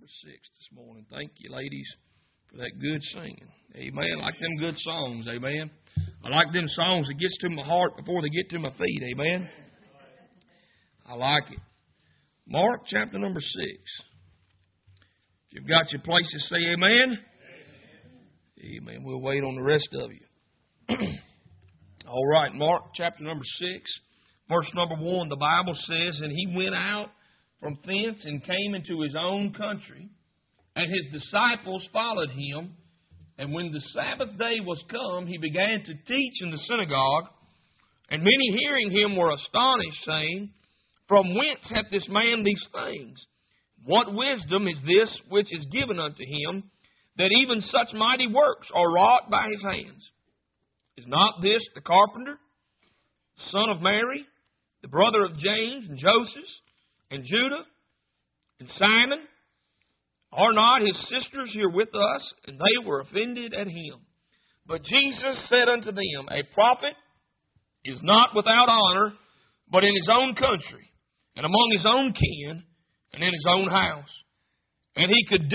6 this morning. Thank you, ladies, for that good singing. Amen. I like them good songs. Amen. I like them songs that gets to my heart before they get to my feet. Amen. I like it. Mark chapter number 6. If you've got your places, say amen. Amen. We'll wait on the rest of you. All right, Mark chapter number 6, verse number 1, the Bible says, "And he went out from thence and came into his own country, and his disciples followed him. And when the Sabbath day was come, he began to teach in the synagogue. And many hearing him were astonished, saying, From whence hath this man these things? What wisdom is this which is given unto him, that even such mighty works are wrought by his hands? Is not this the carpenter, son of Mary, the brother of James and Joseph, and Judah, and Simon? Are not his sisters here with us? And they were offended at him. But Jesus said unto them, A prophet is not without honor, but in his own country, and among his own kin, and in his own house. And he could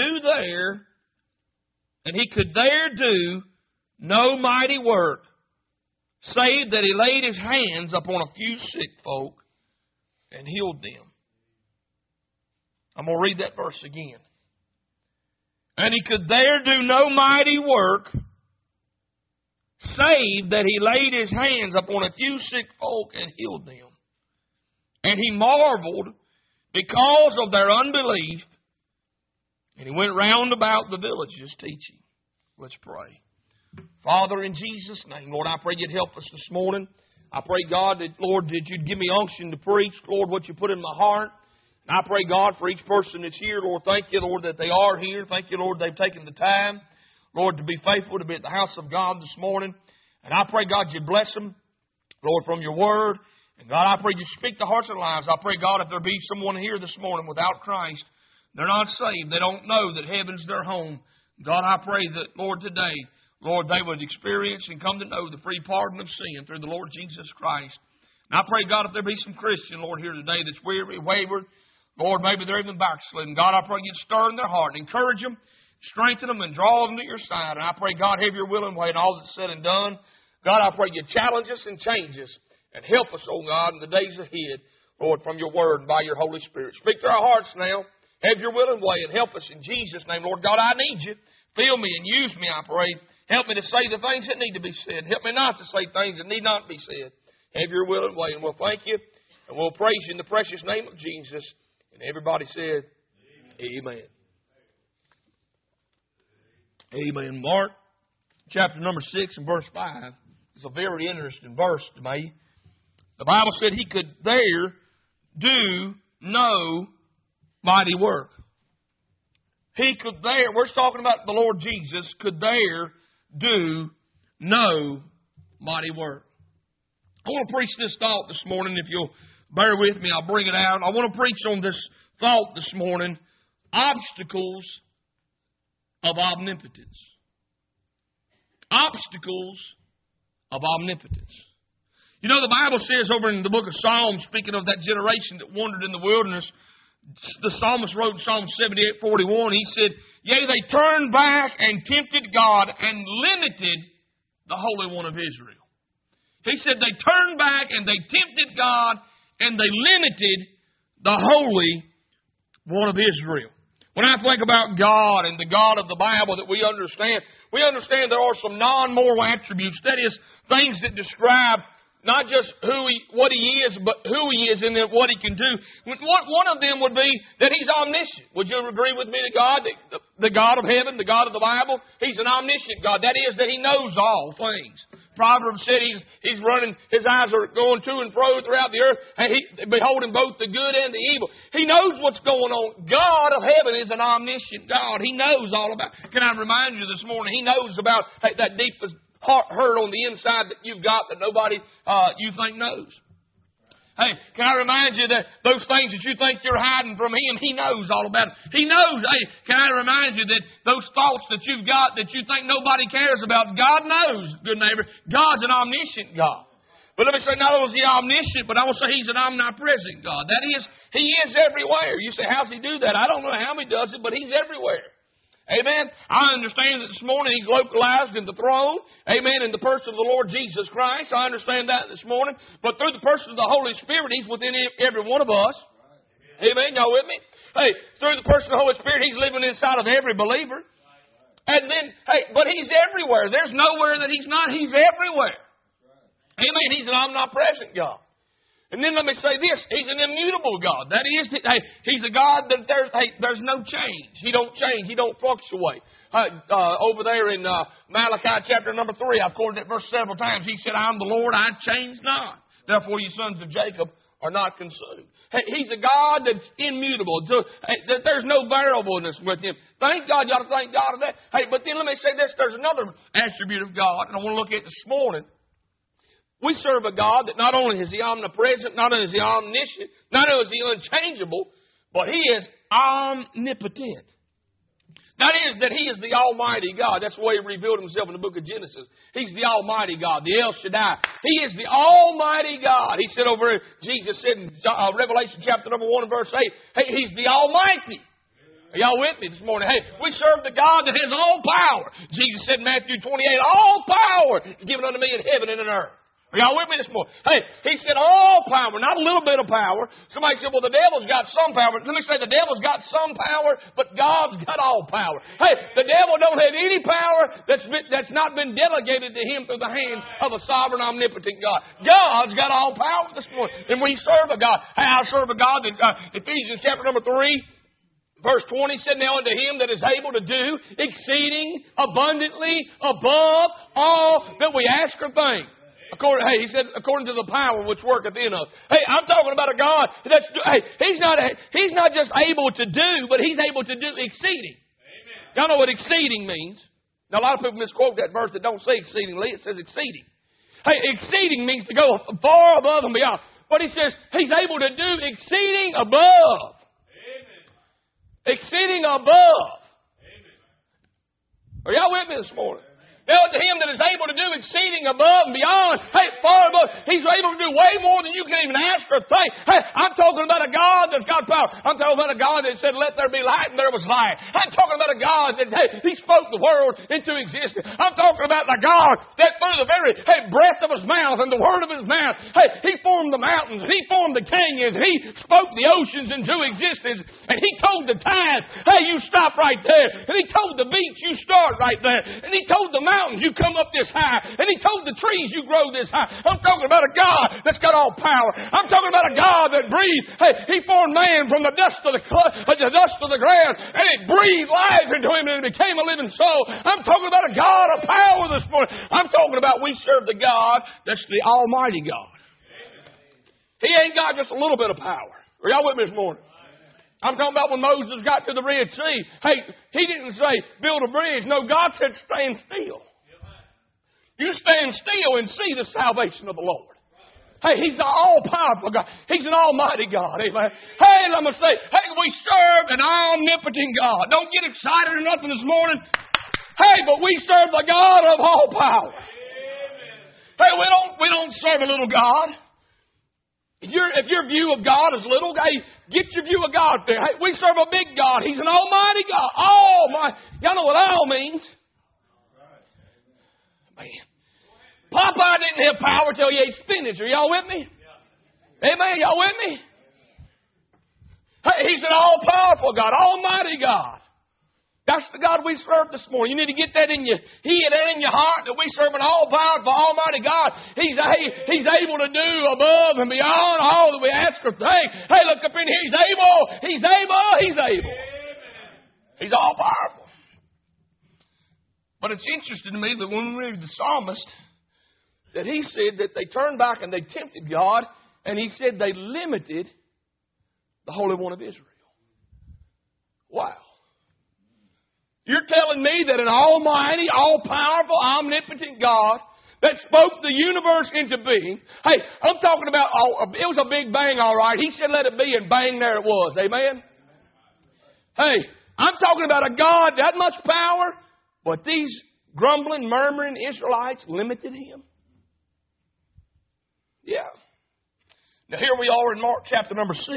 there do no mighty work, save that he laid his hands upon a few sick folk and healed them." I'm going to read that verse again. "And he could there do no mighty work, save that he laid his hands upon a few sick folk and healed them. And he marveled because of their unbelief, and he went round about the villages teaching." Let's pray. Father, in Jesus' name, Lord, I pray you'd help us this morning. I pray, God, that, Lord, that you'd give me unction to preach, Lord, what you put in my heart. And I pray, God, for each person that's here, Lord, thank you, Lord, that they are here. Thank you, Lord, they've taken the time, Lord, to be faithful to be at the house of God this morning. And I pray, God, you'd bless them, Lord, from your word. And God, I pray you speak to hearts and lives. I pray, God, if there be someone here this morning without Christ, they're not saved, they don't know that heaven's their home. God, I pray that, Lord, today, Lord, they would experience and come to know the free pardon of sin through the Lord Jesus Christ. And I pray, God, if there be some Christian, Lord, here today that's weary, wayward, Lord, maybe they're even backslidden. God, I pray you'd stir in their heart and encourage them, strengthen them, and draw them to your side. And I pray, God, have your will and way in all that's said and done. God, I pray you challenge us and change us and help us, oh God, in the days ahead, Lord, from your word and by your Holy Spirit. Speak to our hearts now. Have your will and way and help us in Jesus' name. Lord God, I need you. Fill me and use me, I pray. Help me to say the things that need to be said. Help me not to say things that need not be said. Have your will and way. And we'll thank you and we'll praise you in the precious name of Jesus. And everybody said, Amen. Amen. Mark chapter number 6 and verse 5 is a very interesting verse to me. The Bible said he could there do no mighty work. He could there, we're talking about the Lord Jesus, could there do no mighty work. I want to preach this thought this morning. If you'll bear with me, I'll bring it out. I want to preach on this thought this morning. Obstacles of omnipotence. Obstacles of omnipotence. You know, the Bible says over in the book of Psalms, speaking of that generation that wandered in the wilderness, the psalmist wrote in Psalm 78:41, he said, "Yea, they turned back and tempted God and limited the Holy One of Israel." He said they turned back and they tempted God and they limited the Holy One of Israel. When I think about God and the God of the Bible that we understand there are some non-moral attributes. That is, things that describe not just what He is, but who He is and then what He can do. One of them would be that He's omniscient. Would you agree with me that God, the God of heaven, the God of the Bible, He's an omniscient God. That is, that He knows all things. Proverbs said He's running, His eyes are going to and fro throughout the earth, and He's beholding both the good and the evil. He knows what's going on. God of heaven is an omniscient God. He knows all about. Can I remind you this morning, He knows about that deepest hurt on the inside that you've got that nobody you think knows. Hey, can I remind you that those things that you think you're hiding from Him, He knows all about it. He knows. Hey, can I remind you that those thoughts that you've got that you think nobody cares about, God knows, good neighbor. God's an omniscient God. But let me say, not only is He omniscient, but I will say He's an omnipresent God. That is, He is everywhere. You say, how's He do that? I don't know how He does it, but He's everywhere. Amen. I understand that this morning He's localized in the throne. Amen. In the person of the Lord Jesus Christ. I understand that this morning. But through the person of the Holy Spirit, He's within every one of us. Amen. Y'all with me? Hey, through the person of the Holy Spirit, He's living inside of every believer. And then, hey, but He's everywhere. There's nowhere that He's not. He's everywhere. Amen. He's an omnipresent God. And then let me say this. He's an immutable God. That is, He's a God that there's no change. He don't change. He don't fluctuate. Over there in Malachi chapter number 3, I've quoted that verse several times. He said, I'm the Lord, I change not. Therefore, you sons of Jacob are not consumed. Hey, He's a God that's immutable. There's no variableness with Him. Thank God. You ought to thank God for that. Hey, but then let me say this. There's another attribute of God, and I want to look at this morning. We serve a God that not only is He omnipresent, not only is He omniscient, not only is He unchangeable, but He is omnipotent. That is, that He is the Almighty God. That's the way He revealed Himself in the book of Genesis. He's the Almighty God, the El Shaddai. He is the Almighty God. He said over, Jesus said in Revelation chapter number 1 and verse 8, hey, He's the Almighty. Are y'all with me this morning? Hey, we serve the God that has all power. Jesus said in Matthew 28, all power is given unto me in heaven and in earth. Are y'all with me this morning? Hey, He said all power, not a little bit of power. Somebody said, well, the devil's got some power. Let me say, the devil's got some power, but God's got all power. Hey, the devil don't have any power that's not been delegated to him through the hands of a sovereign, omnipotent God. God's got all power this morning. And we serve a God. Hey, I serve a God that, Ephesians chapter number 3, verse 20 said, now unto Him that is able to do exceeding abundantly above all that we ask or think. He said, according to the power which worketh in us. Hey, I'm talking about a God that's, He's not just able to do, but He's able to do exceeding. Amen. Y'all know what exceeding means. Now, a lot of people misquote that verse that don't say exceedingly. It says exceeding. Hey, exceeding means to go far above and beyond. But He says He's able to do exceeding above. Amen. Exceeding above. Amen. Are y'all with me this morning? Now to Him that is able to do exceeding above and beyond, hey, far above, He's able to do way more than you can even ask or think. Hey, I'm talking about a God that's got power. I'm talking about a God that said, let there be light, and there was light. I'm talking about a God that, hey, He spoke the world into existence. I'm talking about the God that through the very, breath of His mouth and the word of His mouth, He formed the mountains, and He formed the canyons, and He spoke the oceans into existence, and He told the tides, hey, you stop right there. And He told the beach, you start right there. And He told the mountains, you come up this high. And He told the trees, you grow this high. I'm talking about a God that's got all power. I'm talking about a God that breathed. Hey, He formed man from the dust of the ground, and it breathed life into him, and it became a living soul. I'm talking about a God of power this morning. I'm talking about we serve the God that's the Almighty God. He ain't got just a little bit of power. Are y'all with me this morning? I'm talking about when Moses got to the Red Sea. Hey, He didn't say, build a bridge. No, God said, stand still. You stand still and see the salvation of the Lord. Hey, He's an all-powerful God. He's an almighty God. Amen. Hey, I'm going to say, hey, we serve an omnipotent God. Don't get excited or nothing this morning. Hey, but we serve the God of all power. Hey, we don't serve a little God. If your view of God is little, hey, get your view of God there. Hey, we serve a big God. He's an almighty God. Y'all know what all means? Man. Popeye didn't have power till he ate spinach. Are y'all with me? Amen. Y'all with me? Hey, He's an all-powerful God, almighty God. That's the God we serve this morning. You need to get that in your head and in your heart, that we serve an all-powerful, almighty God. He's able to do above and beyond all that we ask or think. Hey, look up in here. He's able. He's able. He's able. He's all-powerful. But it's interesting to me that when we read the psalmist, that he said that they turned back and they tempted God, and he said they limited the Holy One of Israel. Wow. You're telling me that an almighty, all-powerful, omnipotent God that spoke the universe into being. Hey, I'm talking about, it was a big bang, all right. He said let it be, and bang, there it was. Amen? Hey, I'm talking about a God that much power, but these grumbling, murmuring Israelites limited Him. Yeah. Now here we are in Mark chapter number 6.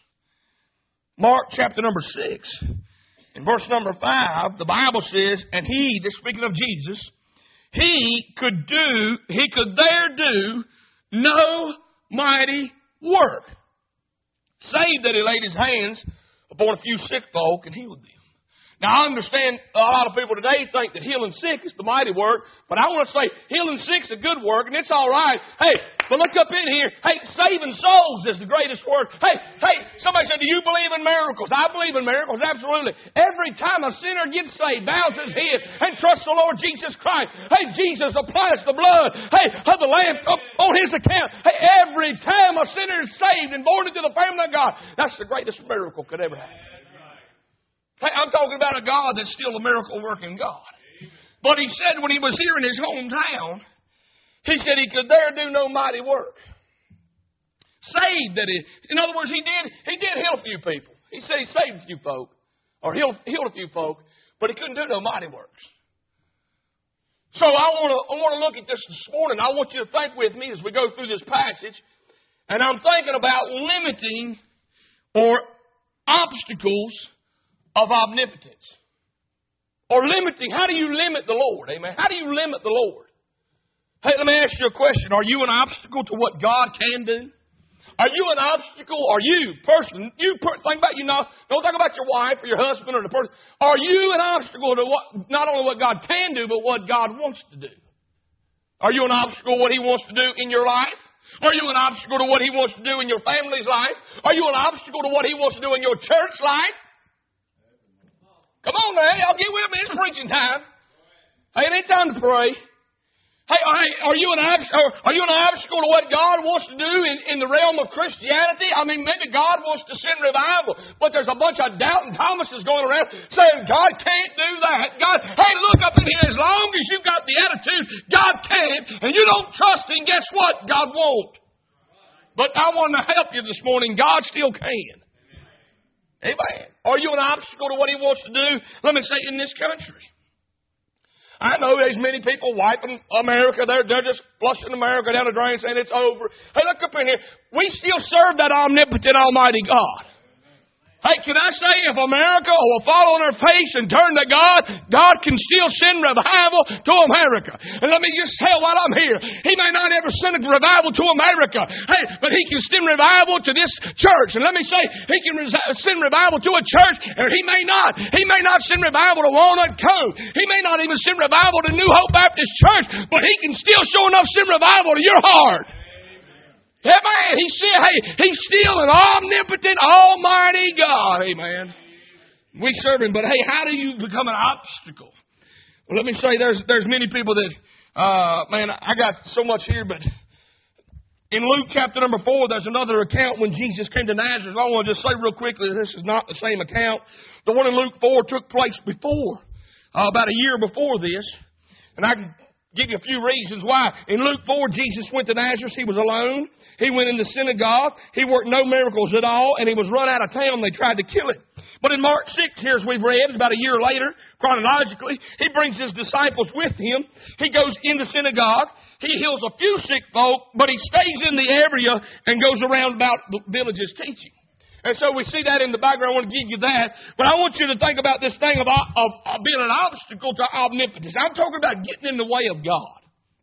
Mark chapter number 6. In verse number 5, the Bible says, and he, this speaking of Jesus, he could there do no mighty work, save that he laid his hands upon a few sick folk and healed them. Now, I understand a lot of people today think that healing sick is the mighty work, but I want to say healing sick is a good work, and it's all right. Hey, but look up in here. Hey, saving souls is the greatest work. Hey, somebody said, do you believe in miracles? I believe in miracles, absolutely. Every time a sinner gets saved, bows his head, and trusts the Lord Jesus Christ. Hey, Jesus applies the blood. Hey, of the Lamb on his account. Hey, every time a sinner is saved and born into the family of God, that's the greatest miracle could ever happen. Hey, I'm talking about a God that's still a miracle-working God. But he said when he was here in his hometown, he said he could there do no mighty work. Saved, that is. In other words, he did heal a few people. He said he saved a few folk, or healed a few folk, but he couldn't do no mighty works. So I want to look at this morning. I want you to think with me as we go through this passage. And I'm thinking about limiting or obstacles of omnipotence. Or limiting. How do you limit the Lord? Amen. How do you limit the Lord? Hey, let me ask you a question. Are you an obstacle to what God can do? Are you an obstacle? Are you, person, think about you, don't talk about your wife or your husband or the person. Are you an obstacle to not only what God can do, but what God wants to do? Are you an obstacle to what He wants to do in your life? Are you an obstacle to what He wants to do in your family's life? Are you an obstacle to what He wants to do in your church life? Come on now, y'all get with me. It's preaching time. Hey, it ain't time to pray. Hey, are you an obstacle to what God wants to do in the realm of Christianity? I mean, maybe God wants to send revival, but there's a bunch of doubting Thomases going around saying God can't do that. Hey, look up in here. As long as you've got the attitude God can, and you don't trust Him, guess what? God won't. But I want to help you this morning. God still can. Amen. Are you an obstacle to what He wants to do? Let me say, in this country. I know there's many people wiping America. They're just flushing America down the drain saying it's over. Hey, look up in here. We still serve that omnipotent, almighty God. Hey, can I say if America will fall on her face and turn to God, God can still send revival to America. And let me just tell while I'm here, He may not ever send a revival to America. Hey, but He can send revival to this church. And let me say, He can send revival to a church, or He may not. He may not send revival to Walnut Cove. He may not even send revival to New Hope Baptist Church, but He can still sure enough send revival to your heart. Amen. He's still an omnipotent, almighty God. Amen. We serve Him, but hey, how do you become an obstacle? Well, let me say, there's many people that, I got so much here, but in Luke chapter number 4, there's another account when Jesus came to Nazareth. I want to just say real quickly, this is not the same account. The one in Luke 4 took place before, about a year before this, and I can give you a few reasons why. In Luke 4, Jesus went to Nazareth. He was alone. He went in the synagogue. He worked no miracles at all, and he was run out of town. They tried to kill him. But in Mark 6, here as we've read, about a year later, chronologically, He brings His disciples with Him. He goes in the synagogue. He heals a few sick folk, but He stays in the area and goes around about the villages teaching. And so we see that in the background. I want to give you that. But I want you to think about this thing of being an obstacle to omnipotence. I'm talking about getting in the way of God.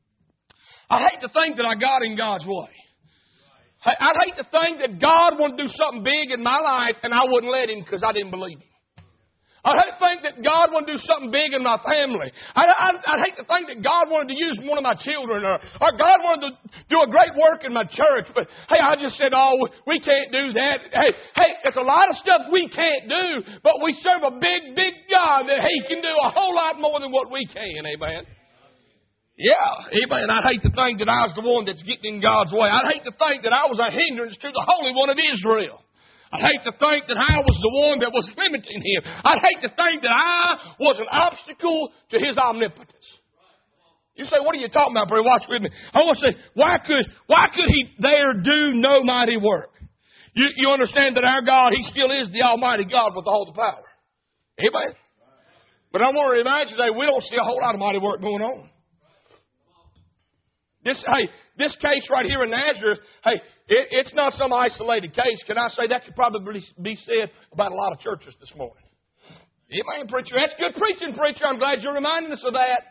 I hate to think that I got in God's way. I'd hate to think that God wanted to do something big in my life and I wouldn't let Him because I didn't believe Him. I'd hate to think that God wanted to do something big in my family. I'd hate to think that God wanted to use one of my children or God wanted to do a great work in my church. But, hey, I just said, we can't do that. Hey, there's a lot of stuff we can't do, but we serve a big, big God that He can do a whole lot more than what we can. Amen. Yeah, amen. I'd hate to think that I was the one that's getting in God's way. I'd hate to think that I was a hindrance to the Holy One of Israel. I'd hate to think that I was the one that was limiting Him. I'd hate to think that I was an obstacle to His omnipotence. You say, what are you talking about, brother? Watch with me. I want to say, why could He there do no mighty work? You understand that our God, He still is the Almighty God with all the power. Amen? But I want to remind you today, we don't see a whole lot of mighty work going on. This case right here in Nazareth, it's not some isolated case. Can I say that could probably be said about a lot of churches this morning? Amen, preacher. That's good preaching, preacher. I'm glad you're reminding us of that.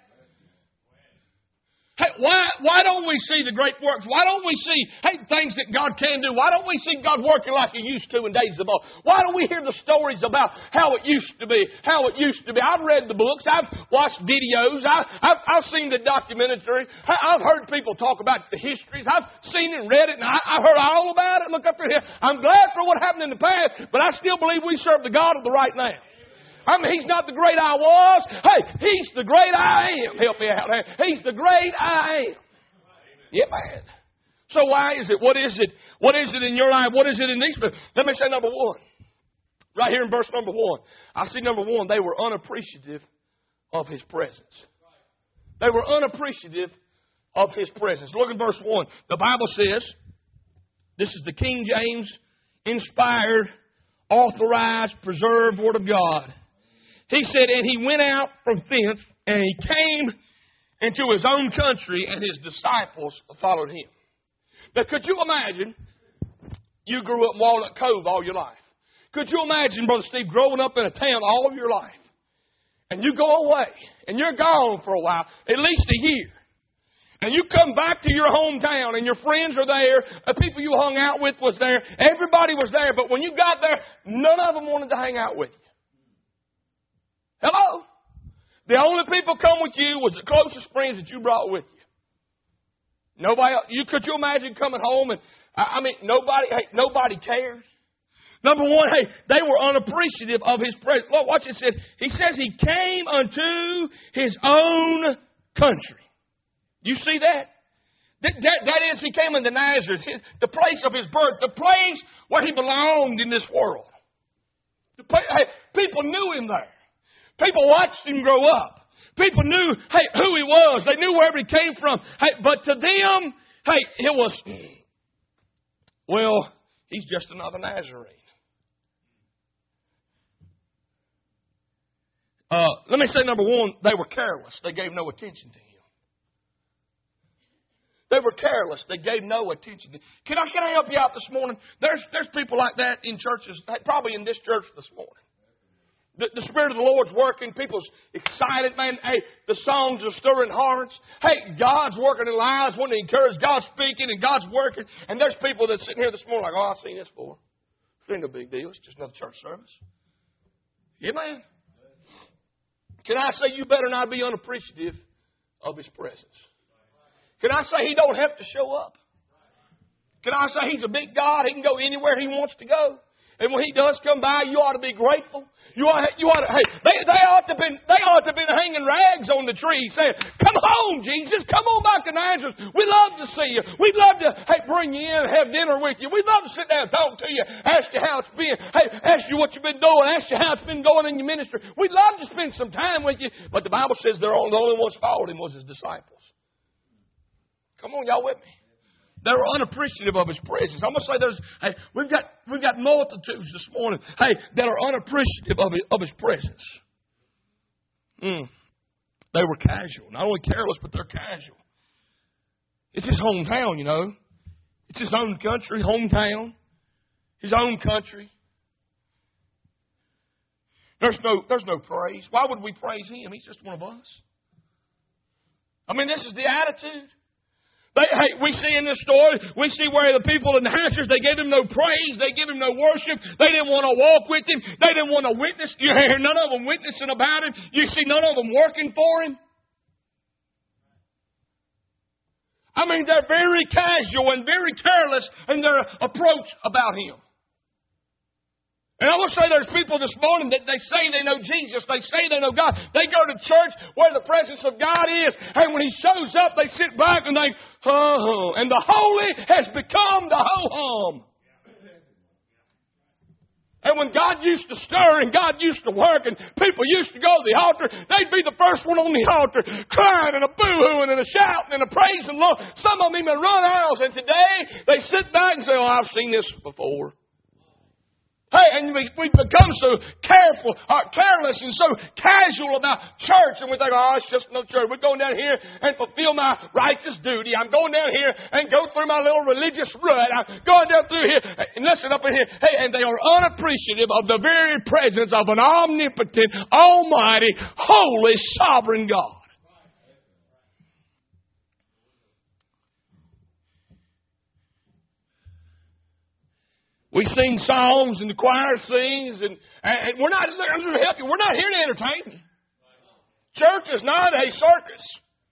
Hey, why don't we see the great works? Why don't we see, things that God can do? Why don't we see God working like He used to in days of old? Why don't we hear the stories about how it used to be, I've read the books. I've watched videos. I've seen the documentary. I've heard people talk about the histories. I've seen and read it, and I've heard all about it. Look up here. I'm glad for what happened in the past, but I still believe we serve the God of the right now. I mean, He's not the great I was. He's the great I am. Help me out. He's the great I am. Yeah, man. So why is it? What is it? What is it in your life? What is it in these people? Let me say number one. Right here in verse number 1. I see number 1, they were unappreciative of His presence. They were unappreciative of His presence. Look at verse 1. The Bible says, this is the King James inspired, authorized, preserved Word of God. He said, and He went out from thence, and He came into His own country, and His disciples followed Him. Now, could you imagine you grew up in Walnut Cove all your life? Could you imagine, Brother Steve, growing up in a town all of your life, and you go away, and you're gone for a while, at least a year, and you come back to your hometown, and your friends are there, the people you hung out with was there, everybody was there, but when you got there, none of them wanted to hang out with you. Hello? The only people come with you was the closest friends that you brought with you. Nobody else. Could you imagine coming home and, nobody cares? Number 1, they were unappreciative of His presence. Look, watch it says. He says He came unto His own country. You see that? That is, He came into Nazareth, the place of His birth, the place where He belonged in this world. People knew Him there. People watched Him grow up. People knew, who He was. They knew wherever He came from. But to them, it was, He's just another Nazarene. Let me say number 1, they were careless. They gave no attention to Him. They were careless. They gave no attention to Him. Can I help you out this morning? There's people like that in churches, probably in this church this morning. The Spirit of the Lord's working. People's excited, man. The songs are stirring hearts. God's working in lives, wanting to encourage. God's speaking and God's working. And there's people that's sitting here this morning like, I've seen this before. It ain't no big deal. It's just another church service. Yeah, man. Can I say you better not be unappreciative of His presence? Can I say He don't have to show up? Can I say He's a big God? He can go anywhere He wants to go. And when He does come by, you ought to be grateful. They ought to have been hanging rags on the tree saying, come home, Jesus. Come on back to Nazareth. We'd love to see you. We'd love to bring you in and have dinner with you. We'd love to sit down and talk to you, ask you how it's been, ask you what you've been doing, ask you how it's been going in your ministry. We'd love to spend some time with you. But the Bible says the only ones followed Him was His disciples. Come on, y'all with me? They were unappreciative of His presence. I'm going to say we've got multitudes this morning, that are unappreciative of His presence. They were casual. Not only careless, but they're casual. It's His hometown, you know. It's His own country, hometown. His own country. There's no praise. Why would we praise Him? He's just one of us. I mean, this is the attitude. We see in this story, we see where the people in Nazareth, they gave Him no praise, they gave Him no worship, they didn't want to walk with Him, they didn't want to witness. You hear none of them witnessing about Him, you see none of them working for Him. I mean, they're very casual and very careless in their approach about Him. And I will say there's people this morning that they say they know Jesus. They say they know God. They go to church where the presence of God is. And when He shows up, they sit back and they, ho-hum. And the holy has become the ho-hum. And when God used to stir and God used to work and people used to go to the altar, they'd be the first one on the altar crying and a boo-hooing and a shouting and a praising the Lord. Some of them even run aisles. And today they sit back and say, I've seen this before. Hey, and we become so careless and so casual about church, and we think, oh, it's just no church. We're going down here and fulfill my righteous duty. I'm going down here and go through my little religious rut. I'm going down through here and listen up in here. Hey, and they are unappreciative of the very presence of an omnipotent, almighty, holy, sovereign God. We sing songs and the choir sings, and we're not, I'm going to help you, we're not here to entertain you. Church is not a circus.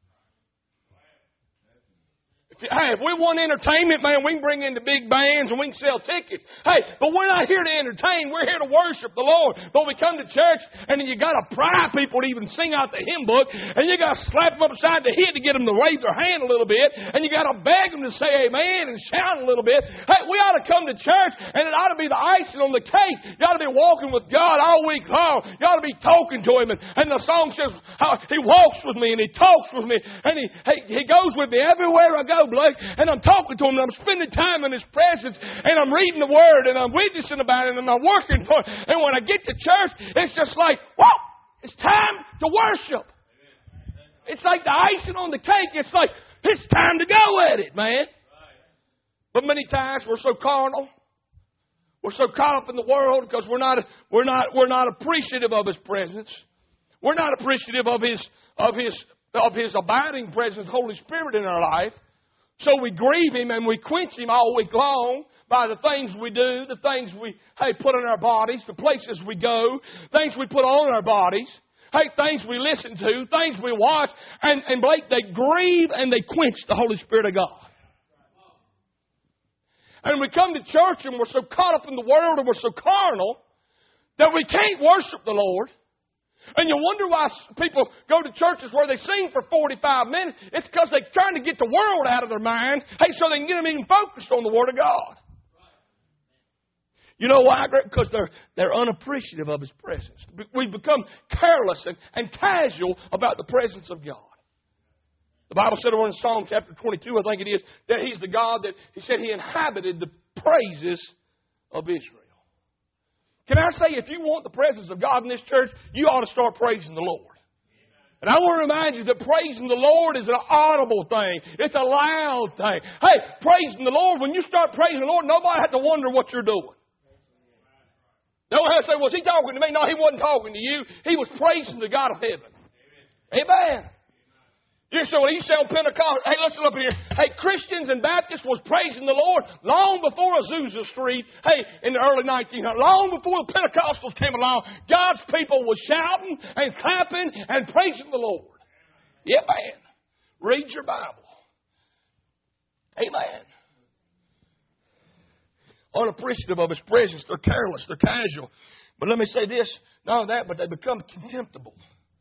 Hey, if we want entertainment, man, we can bring in the big bands and we can sell tickets. Hey, but we're not here to entertain. We're here to worship the Lord. But we come to church and then you got to pry people to even sing out the hymn book, and you got to slap them upside the head to get them to wave their hand a little bit, and you got to beg them to say amen and shout a little bit. Hey, we ought to come to church, and it ought to be the icing on the cake. You ought to be walking with God all week long. You ought to be talking to Him, and the song says how He walks with me and He talks with me, and He goes with me everywhere I go, Blake, and I'm talking to Him, and I'm spending time in His presence, and I'm reading the Word, and I'm witnessing about it, and I'm working for it. And when I get to church, it's just like, whoa, it's time to worship. It's like the icing on the cake. It's like, it's time to go at it, man. But many times we're so carnal. We're so caught up in the world because we're not appreciative of His presence. We're not appreciative of His abiding presence, Holy Spirit in our life. So we grieve Him and we quench Him all week long by the things we do, the things we put in our bodies, the places we go, things we put on our bodies, things we listen to, things we watch. And Blake, they grieve and they quench the Holy Spirit of God. And we come to church and we're so caught up in the world and we're so carnal that we can't worship the Lord. And you wonder why people go to churches where they sing for 45 minutes. It's because they're trying to get the world out of their mind, so they can get them even focused on the Word of God. You know why? Because they're unappreciative of His presence. We've become careless and casual about the presence of God. The Bible said over in Psalm chapter 22, I think it is, that He's the God that He said He inhabited the praises of Israel. Can I say, if you want the presence of God in this church, you ought to start praising the Lord. And I want to remind you that praising the Lord is an audible thing. It's a loud thing. Hey, praising the Lord, when you start praising the Lord, nobody has to wonder what you're doing. No one has to say, was he talking to me? No, he wasn't talking to you. He was praising the God of heaven. Amen. You say, well, you say on Pentecost, hey, listen up here. Hey, Christians and Baptists was praising the Lord long before Azusa Street, in the early 1900s. Long before the Pentecostals came along, God's people was shouting and clapping and praising the Lord. Yeah, man. Read your Bible. Amen. Unappreciative of His presence. They're careless. They're casual. But let me say this. Not only that, but they become contemptible.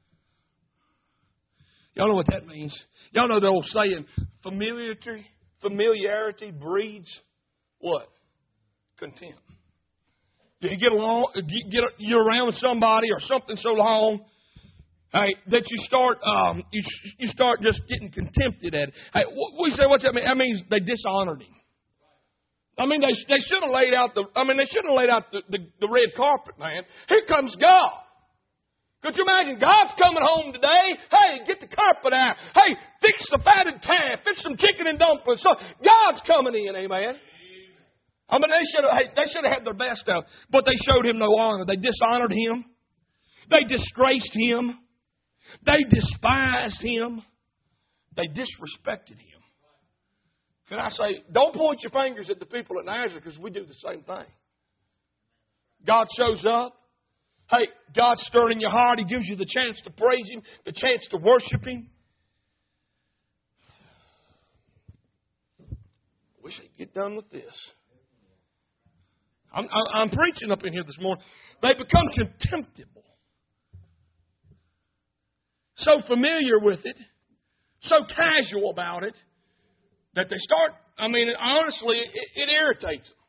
Y'all know what that means? Y'all know the old saying, familiarity breeds what? Contempt. You get along, you're around somebody or something so long, that you start just getting contempted at it. We say, what's that mean? That means they dishonored Him. I mean, they should have laid out the red carpet, man. Here comes God. Could you imagine God's coming home today? Hey, get the carpet out. Hey, fix the fatted calf. Fix some chicken and dumplings. So God's coming in, amen. I mean, they should have had their best out, but they showed Him no honor. They dishonored Him. They disgraced Him. They despised Him. They disrespected Him. Can I say, don't point your fingers at the people at Nazareth, because we do the same thing. God shows up. Hey, God's stirring your heart. He gives you the chance to praise Him, the chance to worship Him. I wish I'd get done with this. I'm preaching up in here this morning. They become contemptible. So familiar with it, so casual about it, that they start, honestly, it irritates them.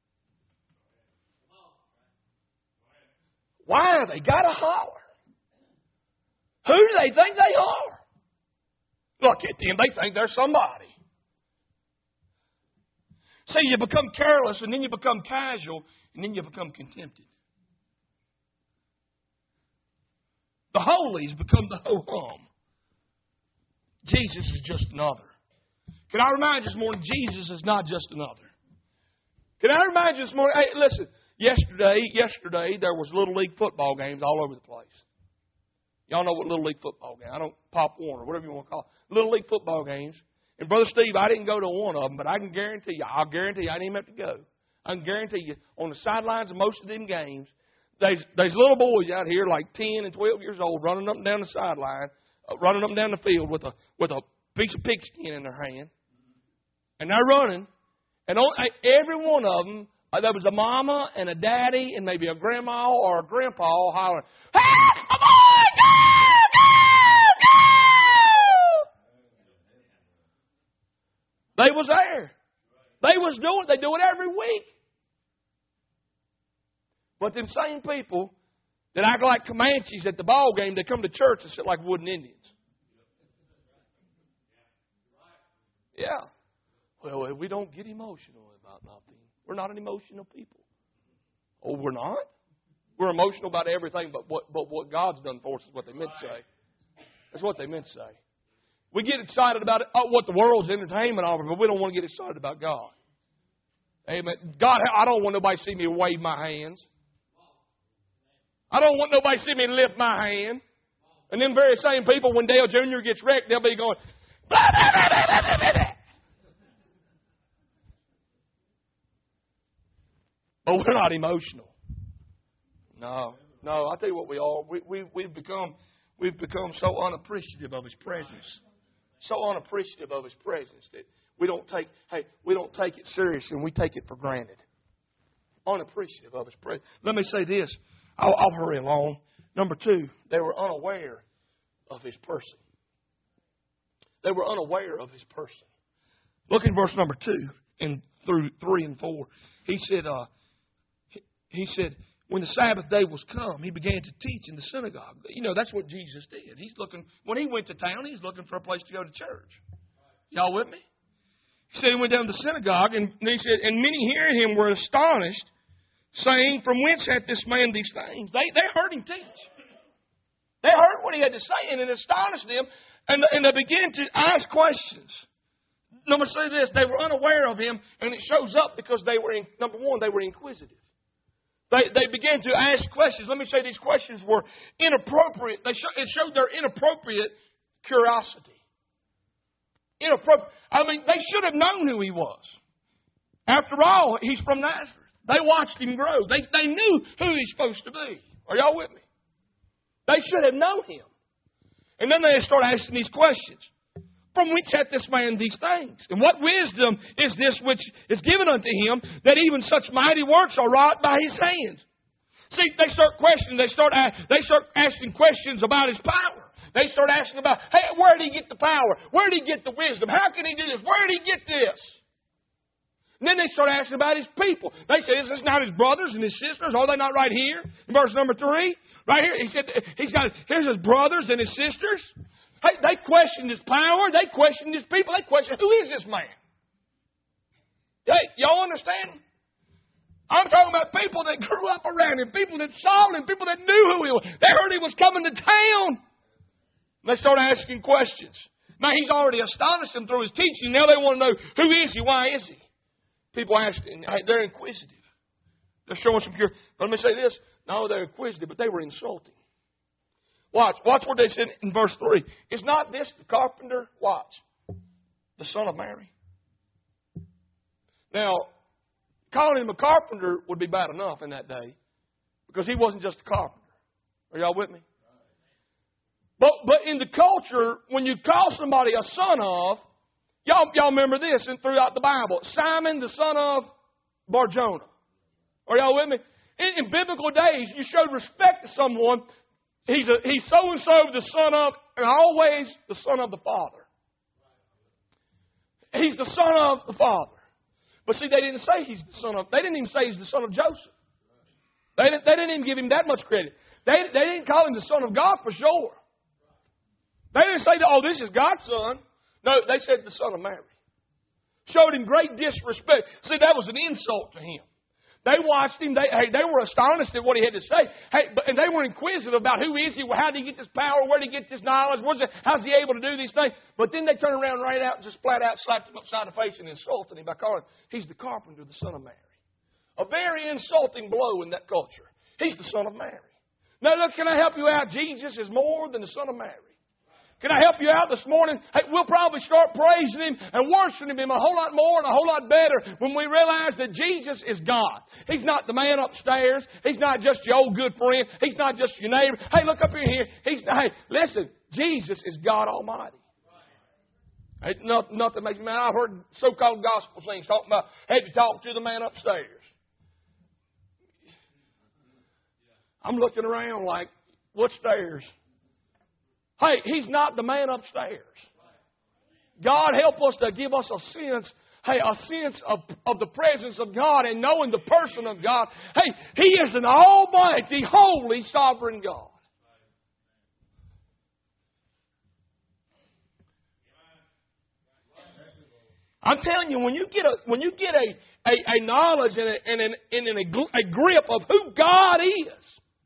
Why? They got to holler. Who do they think they are? Look at them. They think they're somebody. See, you become careless and then you become casual and then you become contempted. The holies become the ho-hum. Jesus is just another. Can I remind you this morning, Jesus is not just another. Can I remind you this morning, hey, listen, yesterday there was Little League football games all over the place. Y'all know what Little League football game, Pop Warner, whatever you want to call it. Little League football games. And Brother Steve, I didn't go to one of them, but I can guarantee you, I didn't even have to go. I can guarantee you, on the sidelines of most of them games, there's little boys out here like 10 and 12 years old running up and down the sideline, running up and down the field with a piece of pigskin in their hand. And they're running. And on every one of them, there was a mama and a daddy and maybe a grandma or a grandpa hollering, "Hey, come on, go, go, go!" They was there. They was doing it. They do it every week. But them same people that act like Comanches at the ball game, they come to church and sit like wooden Indians. Yeah. Well, we don't get emotional about nothing. We're not an emotional people. Oh, we're not? We're emotional about everything but what God's done for us is what they meant to say. That's what they meant to say. We get excited about what the world's entertainment offers, but we don't want to get excited about God. Amen. God, I don't want nobody to see me wave my hands. I don't want nobody to see me lift my hand. And them very same people, when Dale Jr. gets wrecked, they'll be going, blah, blah, blah, blah, blah, blah, blah. But we're not emotional. No. I tell you what we are. We've become so unappreciative of His presence. So unappreciative of His presence that we don't take it serious and we take it for granted. Unappreciative of His presence. Let me say this. I'll hurry along. Number 2, they were unaware of His person. They were unaware of His person. Look in verse number 2 and through 3 and 4. He said, when the Sabbath day was come, He began to teach in the synagogue. You know, that's what Jesus did. When He went to town, He's looking for a place to go to church. Y'all with me? He said He went down to the synagogue, and He said, and many hearing Him were astonished, saying, from whence hath this man these things? They heard Him teach. They heard what He had to say, and it astonished them, and they began to ask questions. Let me say this, they were unaware of Him, and it shows up because number 1, they were inquisitive. They began to ask questions. Let me say these questions were inappropriate. It showed their inappropriate curiosity. Inappropriate. I mean, they should have known who He was. After all, He's from Nazareth. They watched Him grow. They knew who He's supposed to be. Are y'all with me? They should have known Him. And then they start asking these questions. From whence hath this man these things? And what wisdom is this which is given unto him, that even such mighty works are wrought by His hands? See, they start questioning. They start asking questions about His power. They start asking about, hey, where did He get the power? Where did He get the wisdom? How can He do this? Where did He get this? And then they start asking about His people. They say, is this not His brothers and His sisters? Are they not right here? In verse number 3, right here, He said, here's His brothers and His sisters. Hey, they questioned His power. They questioned His people. They questioned, who is this man? Hey, y'all understand? I'm talking about people that grew up around Him, people that saw Him, people that knew who He was. They heard He was coming to town. They started asking questions. Now, He's already astonished them through His teaching. Now they want to know, who is He? Why is He? People ask, they're inquisitive. They're showing some pure. Let me say this. No, they're inquisitive, but they were insulting. Watch what they said in verse 3. Is not this the carpenter? Watch. The son of Mary. Now, calling Him a carpenter would be bad enough in that day, because He wasn't just a carpenter. Are y'all with me? But in the culture, when you call somebody a son of, y'all remember this and throughout the Bible. Simon, the son of Bar-Jonah. Are y'all with me? In biblical days, you showed respect to someone. He's so-and-so, the son of, and always the son of the Father. He's the son of the Father. But see, they didn't say He's the son of, they didn't even say He's the son of Joseph. They didn't even give Him that much credit. They didn't call Him the son of God for sure. They didn't say, oh, this is God's son. No, they said the son of Mary. Showed Him great disrespect. See, that was an insult to Him. They watched him. They were astonished at what he had to say. And they were inquisitive about who is he? How did he get this power? Where did he get this knowledge? How's he able to do these things? But then they turned around right out and just flat out slapped him upside the face and insulted him by calling him, he's the carpenter, the son of Mary. A very insulting blow in that culture. He's the son of Mary. Now look, can I help you out? Jesus is more than the son of Mary. Can I help you out this morning? Hey, we'll probably start praising Him and worshiping Him a whole lot more and a whole lot better when we realize that Jesus is God. He's not the man upstairs. He's not just your old good friend. He's not just your neighbor. Hey, look up here. Hey, listen, Jesus is God Almighty. Hey, nothing makes me mad. I've heard so-called gospel singers talking about, hey, you talk to the man upstairs. I'm looking around like, what stairs? Hey, He's not the man upstairs. God help us to give us a sense of the presence of God and knowing the person of God. Hey, He is an almighty, holy, sovereign God. I'm telling you, when you get a knowledge and a grip of who God is,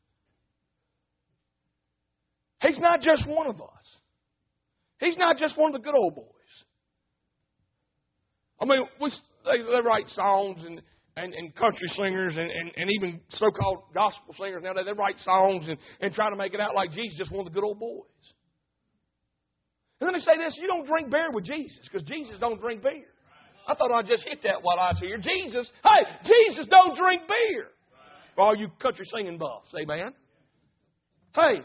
He's not just one of us. He's not just one of the good old boys. I mean, they write songs and country singers and even so-called gospel singers nowadays. They write songs and try to make it out like Jesus is just one of the good old boys. And let me say this, you don't drink beer with Jesus because Jesus don't drink beer. I thought I'd just hit that while I was here. Jesus don't drink beer. For all you country singing buffs, amen? Hey,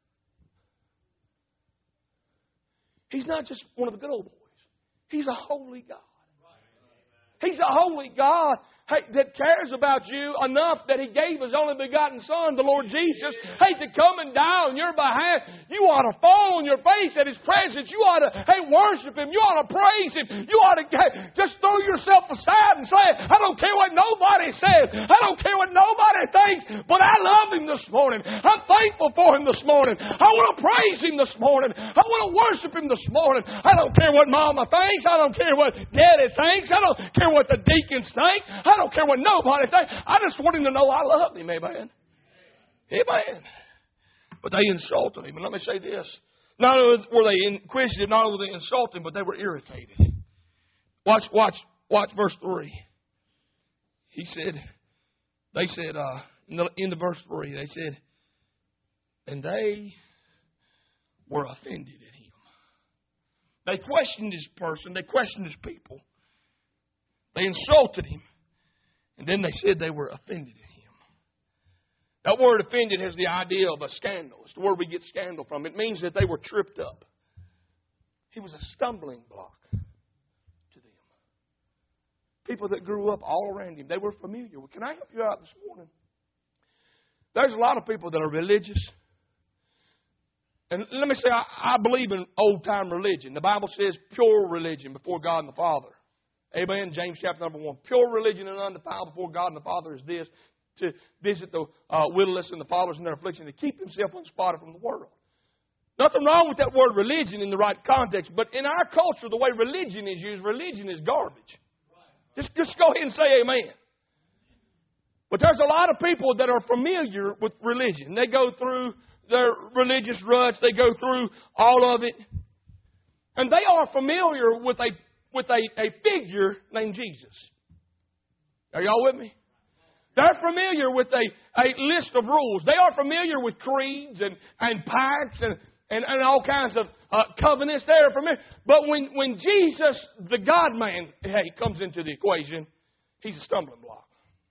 He's not just one of the good old boys. He's a holy God. He's a holy God that cares about you enough that He gave His only begotten Son, the Lord Jesus, to come and die on your behalf. You ought to fall on your face at His presence. You ought to, worship Him. You ought to praise Him. You ought to just throw yourself aside and say, I don't care what nobody says. I don't care what nobody thinks, but I love Him this morning. I'm thankful for Him this morning. I want to praise Him this morning. I want to worship Him this morning. I don't care what Mama thinks. I don't care what Daddy thinks. I don't care what the deacons think. I don't care what nobody thinks. I just want Him to know I love Him. Amen. Amen. But they insulted Him. And let me say this. Not only were they inquisitive, not only were they insulting, but they were irritated. Watch verse 3. They said, in the verse 3, they said, and they were offended at Him. They questioned His person. They questioned His people. They insulted Him. And then they said they were offended at Him. That word offended has the idea of a scandal. It's the word we get scandal from. It means that they were tripped up. He was a stumbling block to them. People that grew up all around Him, they were familiar with. Can I help you out this morning? There's a lot of people that are religious. And let me say, I believe in old-time religion. The Bible says pure religion before God and the Father. Amen. James chapter number 1. Pure religion and undefiled before God and the Father is this: to visit the widowless and the fatherless in their affliction, to keep himself unspotted from the world. Nothing wrong with that word religion in the right context, but in our culture, the way religion is used, religion is garbage. Just go ahead and say amen. But there's a lot of people that are familiar with religion. They go through their religious ruts. They go through all of it. And they are familiar with a figure named Jesus. Are y'all with me? They're familiar with a list of rules. They are familiar with creeds and pacts and all kinds of covenants. They're familiar. But when Jesus, the God-man, comes into the equation, He's a stumbling block.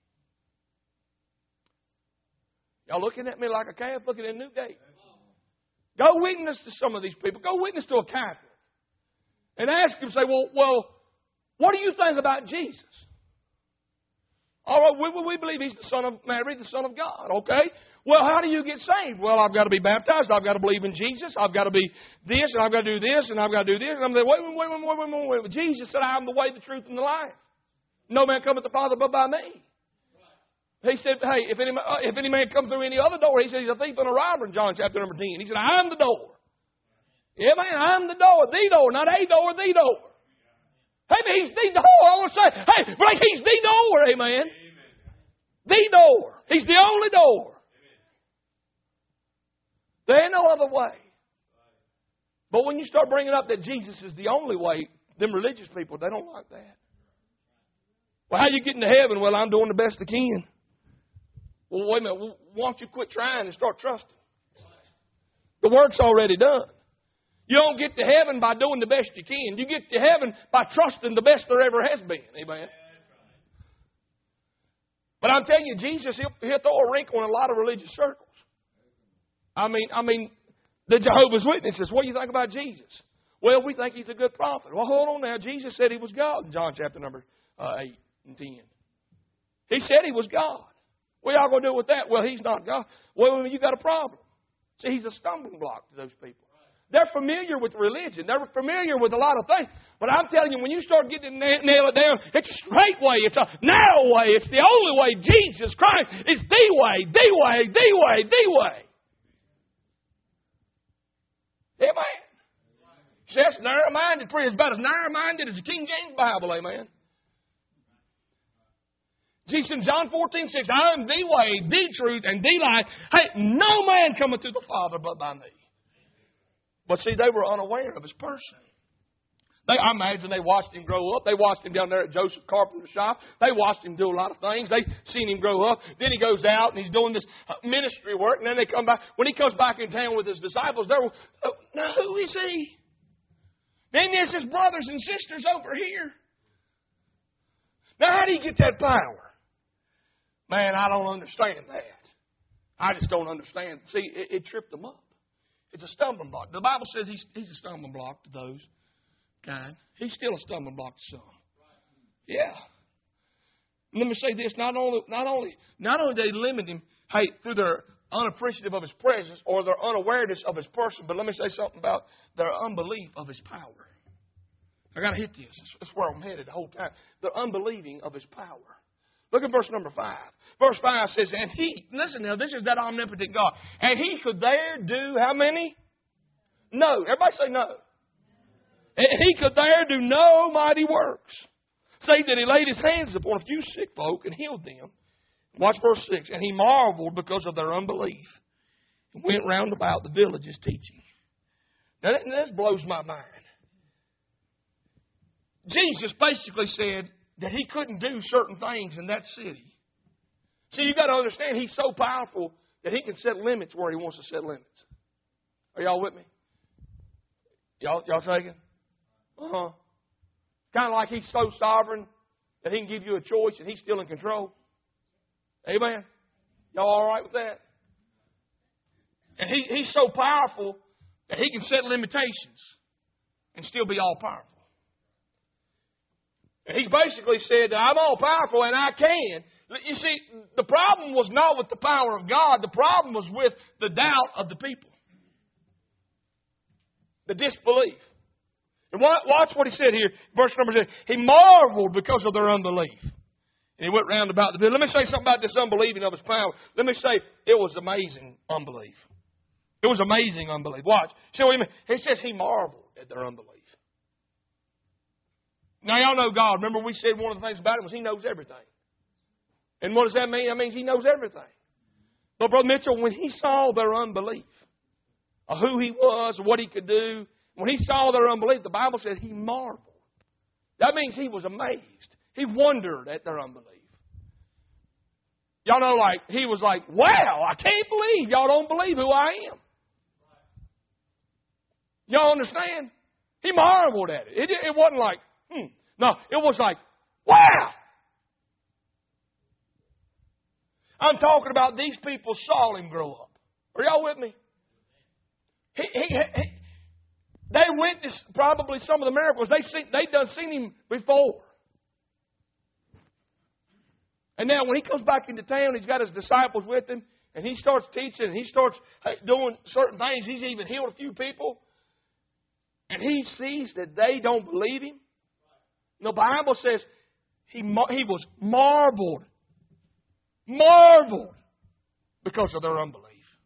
Y'all looking at me like a calf looking at Newgate. Go witness to some of these people. Go witness to a Catholic. And ask him, say, well, what do you think about Jesus? All right, we believe He's the Son of Mary, the Son of God. Okay. Well, how do you get saved? Well, I've got to be baptized. I've got to believe in Jesus. I've got to be this, and I've got to do this, and I've got to do this. And I'm like, wait. Jesus said, I am the way, the truth, and the life. No man cometh to the Father but by me. He said, hey, if any man comes through any other door, He said he's a thief and a robber in John chapter number 10. He said, I am the door. Yeah, man, I'm the door, not a door, the door. Hey, man, He's the door. I want to say, hey, He's the door, amen. The door. He's the only door. There ain't no other way. But when you start bringing up that Jesus is the only way, them religious people, they don't like that. Well, how you getting to heaven? Well, I'm doing the best I can. Well, wait a minute. Well, why don't you quit trying and start trusting? The work's already done. You don't get to heaven by doing the best you can. You get to heaven by trusting the best there ever has been. Amen. But I'm telling you, Jesus, he'll throw a wrinkle in a lot of religious circles. I mean, the Jehovah's Witnesses, what do you think about Jesus? Well, we think he's a good prophet. Well, hold on now. Jesus said he was God in John chapter number 8 and 10. He said he was God. What y'all going to do with that? Well, he's not God. Well, you got a problem. See, he's a stumbling block to those people. They're familiar with religion. They're familiar with a lot of things. But I'm telling you, when you start getting to nail it down, it's a straight way. It's a narrow way. It's the only way. Jesus Christ is the way, the way, the way, the way. Amen. He says narrow-minded. It's about as narrow-minded as the King James Bible. Amen. Jesus in John 14:6, I am the way, the truth, and the life. Hey, no man cometh to the Father but by me. But see, they were unaware of his person. I imagine they watched him grow up. They watched him down there at Joseph Carpenter's shop. They watched him do a lot of things. They seen him grow up. Then he goes out and he's doing this ministry work. And then they come back. When he comes back in town with his disciples, they're, now who is he? Then there's his brothers and sisters over here. Now how do you get that power? Man, I don't understand that. I just don't understand. See, it tripped them up. It's a stumbling block. The Bible says he's a stumbling block to those kind. He's still a stumbling block to some. Yeah. Let me say this: not only they limit him, through their unappreciative of his presence or their unawareness of his person, but let me say something about their unbelief of his power. I got to hit this. That's where I'm headed the whole time. Their unbelieving of his power. Look at verse number 5. Verse 5 says, and he, listen now, this is that omnipotent God. And he could there do how many? No. Everybody say no. And he could there do no mighty works. Save that he laid his hands upon a few sick folk and healed them. Watch verse 6. And he marveled because of their unbelief. And went round about the villages teaching. Now that blows my mind. Jesus basically said that he couldn't do certain things in that city. See, you got to understand, he's so powerful that he can set limits where he wants to set limits. Are y'all with me? Y'all taking? Kind of like he's so sovereign that he can give you a choice and he's still in control. Amen? Y'all all right with that? And he's so powerful that he can set limitations and still be all powerful. And he basically said that I'm all powerful and I can. You see, the problem was not with the power of God. The problem was with the doubt of the people. The disbelief. And watch what he said here. Verse number 6. He marveled because of their unbelief. And he went round about the village. Let me say something about this unbelieving of his power. Let me say it was amazing unbelief. It was amazing unbelief. Watch. See what he mean? He says he marveled at their unbelief. Now, y'all know God. Remember we said one of the things about him was he knows everything. And what does that mean? That means he knows everything. But, Brother Mitchell, when he saw their unbelief of who he was, what he could do, when he saw their unbelief, the Bible says he marveled. That means he was amazed. He wondered at their unbelief. Y'all know, like, he was like, wow, I can't believe y'all don't believe who I am. Y'all understand? He marveled at it. It wasn't like, No, it was like, wow. I'm talking about these people saw him grow up. Are y'all with me? They witnessed probably some of the miracles. They'd done seen him before. And now when he comes back into town, he's got his disciples with him, and he starts teaching, and he starts doing certain things. He's even healed a few people. And he sees that they don't believe him. The Bible says he was marveled because of their unbelief.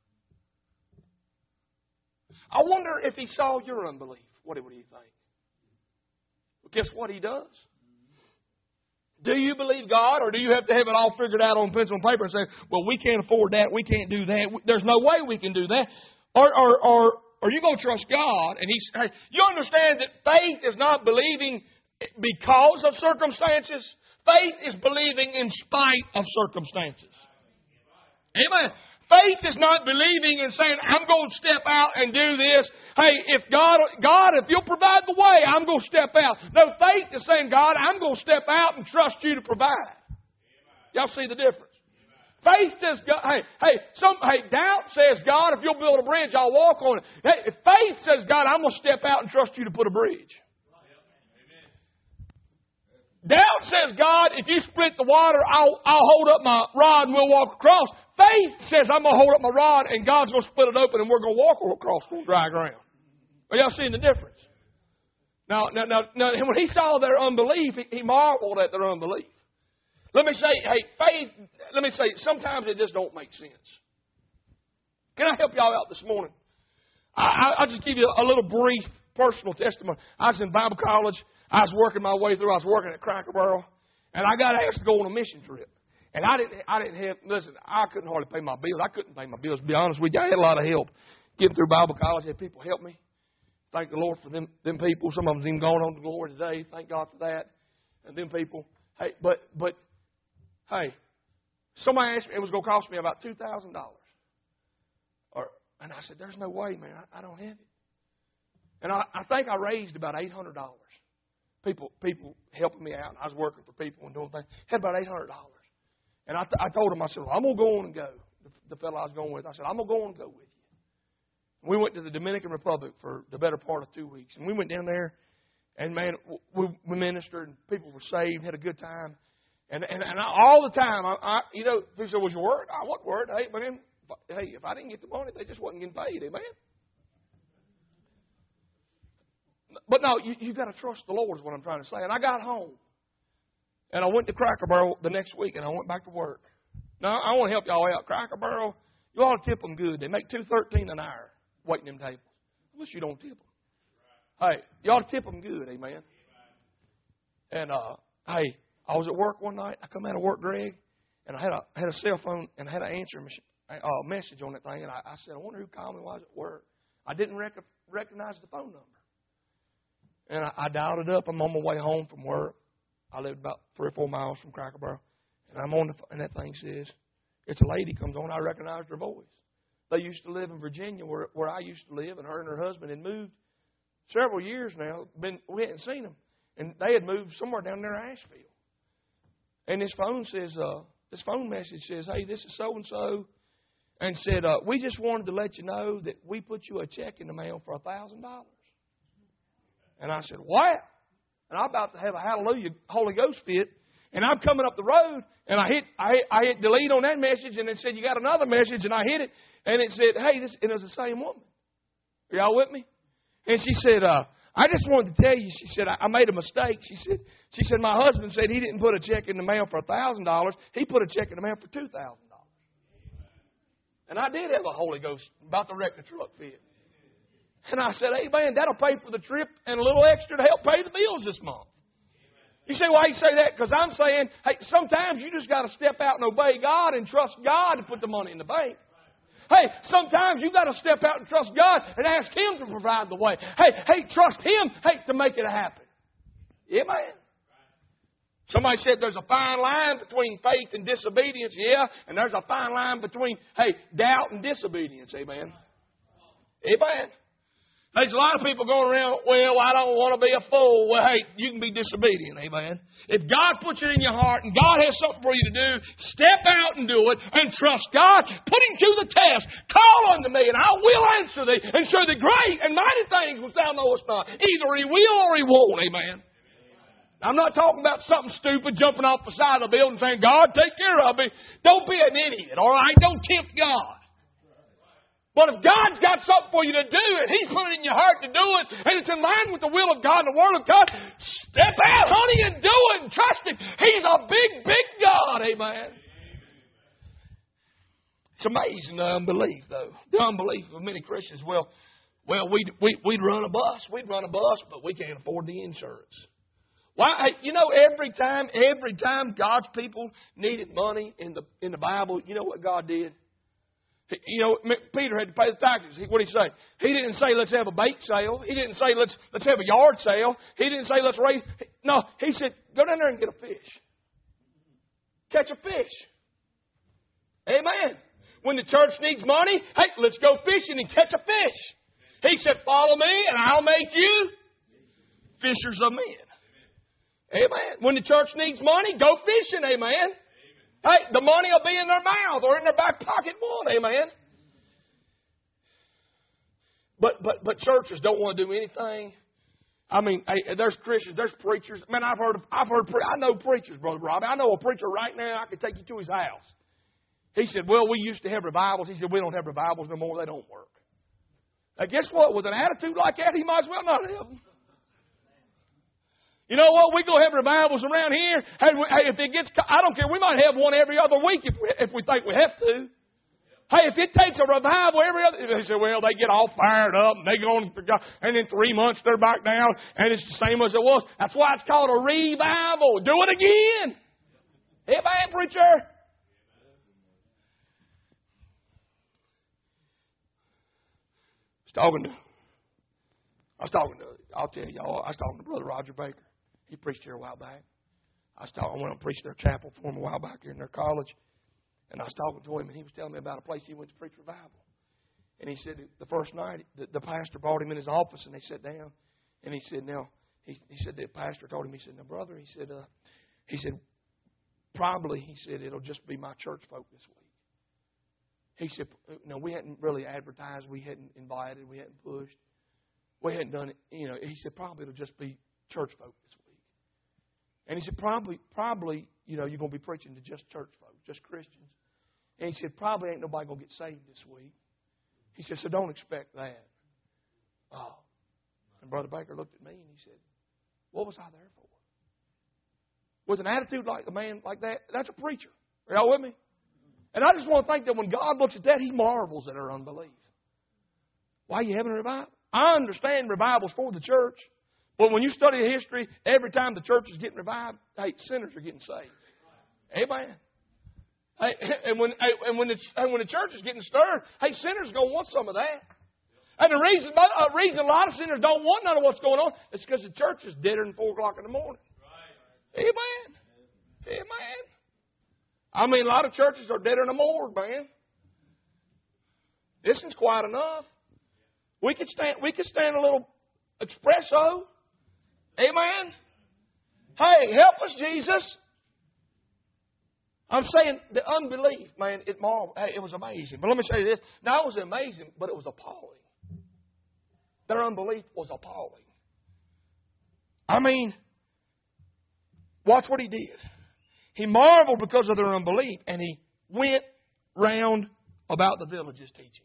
I wonder if he saw your unbelief. What do you think? Well, guess what he does? Do you believe God, or do you have to have it all figured out on pencil and paper and say, well, we can't afford that, we can't do that, there's no way we can do that? Or you go trust God, and hey, you understand that faith is not believing because of circumstances. Faith is believing in spite of circumstances. Amen. Faith is not believing and saying, I'm going to step out and do this. Hey, if God, if you'll provide the way, I'm going to step out. No, faith is saying, God, I'm going to step out and trust you to provide. Y'all see the difference? Faith says, doubt says, God, if you'll build a bridge, I'll walk on it. Hey, faith says, God, I'm going to step out and trust you to put a bridge. Doubt says, God, if you split the water, I'll hold up my rod and we'll walk across. Faith says, I'm going to hold up my rod and God's going to split it open and we're going to walk across on dry ground. Are y'all seeing the difference? Now, when he saw their unbelief, he marveled at their unbelief. Let me say, sometimes it just don't make sense. Can I help y'all out this morning? I'll just give you a little brief personal testimony. I was in Bible college. I was working my way through. I was working at Cracker Barrel, and I got asked to go on a mission trip. And I didn't have. Listen, I couldn't hardly pay my bills. I couldn't pay my bills. To be honest with you, I had a lot of help getting through Bible college. I had people help me. Thank the Lord for them people. Some of them's even going on to glory today. Thank God for that. And them people. Hey, but hey, somebody asked me it was going to cost me about $2,000. And I said, "There's no way, man. I don't have it." And I think I raised about $800. People helping me out. I was working for people and doing things. Had about $800. And I told him, I said, well, I'm going to go on and go. The fellow I was going with, I said, I'm going to go on and go with you. We went to the Dominican Republic for the better part of 2 weeks. And we went down there, and, man, we ministered, and people were saved, had a good time. And all the time, people said, was you worried? I wasn't worried. Hey, man, if I didn't get the money, they just wasn't getting paid. Amen? But no, you've got to trust the Lord is what I'm trying to say. And I got home. And I went to Cracker Barrel the next week, and I went back to work. Now, I want to help y'all out. Cracker Barrel, you ought to tip them good. They make $2.13 an hour waiting them tables. Unless you don't tip them. Hey, you ought to tip them good, amen. And, hey, I was at work one night. I come out of work, Greg, and I had a cell phone, and I had an answer message on that thing. And I said, I wonder who called me while I was at work. I didn't recognize the phone number. And I dialed it up. I'm on my way home from work. I lived about 3 or 4 miles from Cracker Barrel. And I'm on and that thing says, it's a lady comes on. I recognized her voice. They used to live in Virginia where I used to live, and her and her husband had moved several years now. We hadn't seen them. And they had moved somewhere down near Asheville. And this phone message says, hey, this is so-and-so. And said, we just wanted to let you know that we put you a check in the mail for $1,000. And I said, what? And I'm about to have a hallelujah Holy Ghost fit. And I'm coming up the road, and I hit delete on that message, and it said, you got another message, and I hit it. And it said, hey, and it was the same woman. Are y'all with me? And she said, I just wanted to tell you, she said, I made a mistake. She said, my husband said he didn't put a check in the mail for $1,000. He put a check in the mail for $2,000. And I did have a Holy Ghost about to wreck the truck fit. And I said, hey, man, that'll pay for the trip and a little extra to help pay the bills this month. You say, why you say that? Because I'm saying, hey, sometimes you just got to step out and obey God and trust God to put the money in the bank. Hey, sometimes you got to step out and trust God and ask Him to provide the way. Hey, trust Him, to make it happen. Yeah, man. Somebody said there's a fine line between faith and disobedience. Yeah, and there's a fine line between, doubt and disobedience. Amen. Amen. There's a lot of people going around, well, I don't want to be a fool. Well, hey, you can be disobedient, amen. If God puts it in your heart and God has something for you to do, step out and do it and trust God. Put Him to the test. Call unto me and I will answer thee and show thee great and mighty things which thou knowest not. Either He will or He won't, amen. I'm not talking about something stupid, jumping off the side of the building saying, God, take care of me. Don't be an idiot, all right? Don't tempt God. But if God's got something for you to do, and He's put it in your heart to do it, and it's in line with the will of God and the Word of God, step out, honey, and do it, and trust Him. He's a big, big God, amen. It's amazing, the unbelief, though. The unbelief of many Christians. Well, we'd run a bus. We'd run a bus, but we can't afford the insurance. Why? You know, every time God's people needed money in the Bible, you know what God did? You know, Peter had to pay the taxes. What did he say? He didn't say, let's have a bake sale. He didn't say, let's have a yard sale. He didn't say, let's raise. No, he said, go down there and get a fish. Catch a fish. Amen. When the church needs money, hey, let's go fishing and catch a fish. He said, follow me and I'll make you fishers of men. Amen. When the church needs money, go fishing. Amen. Hey, the money will be in their mouth or in their back pocket one. Amen. But churches don't want to do anything. I mean, hey, there's Christians, there's preachers. Man, I know preachers, Brother Robbie. I know a preacher right now. I could take you to his house. He said, well, we used to have revivals. He said, we don't have revivals no more. They don't work. Now, guess what? With an attitude like that, he might as well not have them. You know what? We go have revivals around here. Hey, if it gets, I don't care. We might have one every other week if we think we have to. Hey, if it takes a revival every other, they say, well, they get all fired up and they go on, and in 3 months they're back down and it's the same as it was. That's why it's called a revival. Do it again. Amen, preacher. I was talking to Brother Roger Baker. He preached here a while back. I went and preached their chapel for him a while back here in their college. And I was talking to him, and he was telling me about a place he went to preach revival. And he said the first night, the pastor brought him in his office, and they sat down. And he said, he said the pastor told him, he said, now, brother, he said, probably, he said, it'll just be my church folk this week. He said, no, we hadn't really advertised. We hadn't invited. We hadn't pushed. We hadn't done it. You know, he said, probably it'll just be church folk this week. And he said, probably, you know, you're going to be preaching to just church folk, just Christians. And he said, probably ain't nobody going to get saved this week. He said, so don't expect that. Oh. And Brother Baker looked at me and he said, what was I there for? With an attitude like a man like that, that's a preacher. Are y'all with me? And I just want to think that when God looks at that, He marvels at our unbelief. Why are you having a revival? I understand revival's for the church. But when you study the history, every time the church is getting revived, hey, sinners are getting saved. Amen. Hey, and when the church is getting stirred, hey, sinners are going to want some of that. And the reason a lot of sinners don't want none of what's going on is because the church is deader than 4 o'clock in the morning. Amen. Amen. I mean, a lot of churches are deader than a morgue, man. This is quite enough. We could stand a little espresso. Amen. Hey, help us, Jesus. I'm saying the unbelief, man, it was amazing. But let me say this. Now, it was amazing, but it was appalling. Their unbelief was appalling. I mean, watch what he did. He marveled because of their unbelief, and he went round about the villages teaching.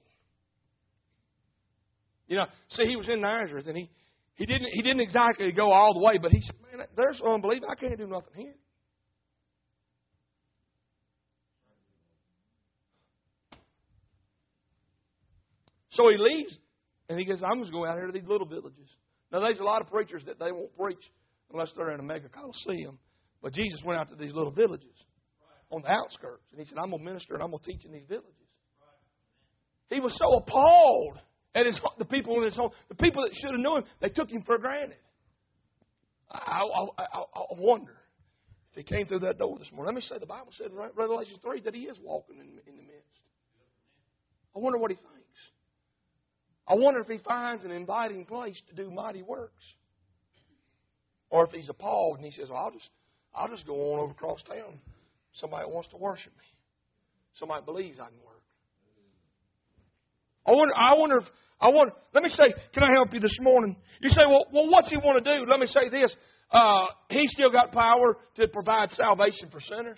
You know, see, he was in Nazareth, and he didn't exactly go all the way, but he said, man, there's unbelief. I can't do nothing here. So he leaves, and he goes, I'm just going out here to these little villages. Now, there's a lot of preachers that they won't preach unless they're in a mega coliseum. But Jesus went out to these little villages on the outskirts. And He said, I'm going to minister and I'm going to teach in these villages. He was so appalled at the people in his home. The people that should have known Him, they took Him for granted. I wonder if He came through that door this morning. Let me say, the Bible said in Revelation 3 that He is walking in the midst. I wonder what He thinks. I wonder if He finds an inviting place to do mighty works. Or if He's appalled and He says, well, I'll just go on over across town. Somebody wants to worship me. Somebody believes I can work. Let me say, can I help you this morning? You say, well, what's He want to do? Let me say this. He's still got power to provide salvation for sinners.